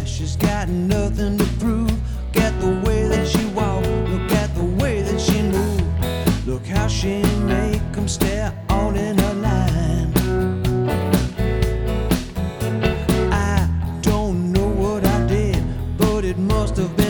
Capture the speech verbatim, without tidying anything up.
she's got nothing to prove. Look at the way that she walked, look at the way that she moved. Look how she make 'em stare all in her line. I don't know what I did, but it must have been